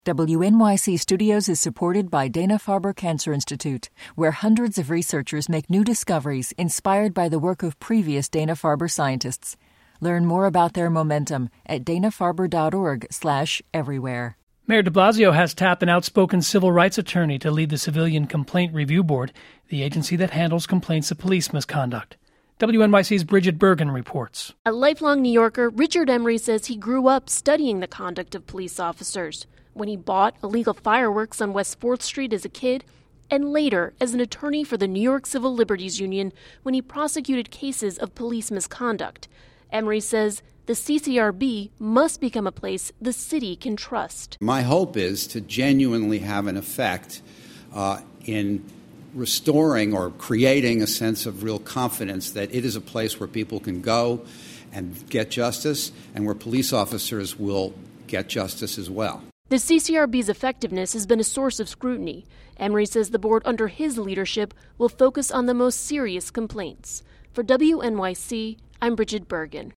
WNYC Studios is supported by Dana-Farber Cancer Institute, where hundreds of researchers make new discoveries inspired by the work of previous Dana-Farber scientists. Learn more about their momentum at danafarber.org/everywhere. Mayor de Blasio has tapped an outspoken civil rights attorney to lead the Civilian Complaint Review Board, the agency that handles complaints of police misconduct. WNYC's Bridget Bergen reports. A lifelong New Yorker, Richard Emery says he grew up studying the conduct of police officers. When he bought illegal fireworks on West 4th Street as a kid, and later as an attorney for the New York Civil Liberties Union when he prosecuted cases of police misconduct. Emery says the CCRB must become a place the city can trust. My hope is to genuinely have an effect in restoring or creating a sense of real confidence that it is a place where people can go and get justice and where police officers will get justice as well. The CCRB's effectiveness has been a source of scrutiny. Emery says the board under his leadership will focus on the most serious complaints. For WNYC, I'm Bridget Bergen.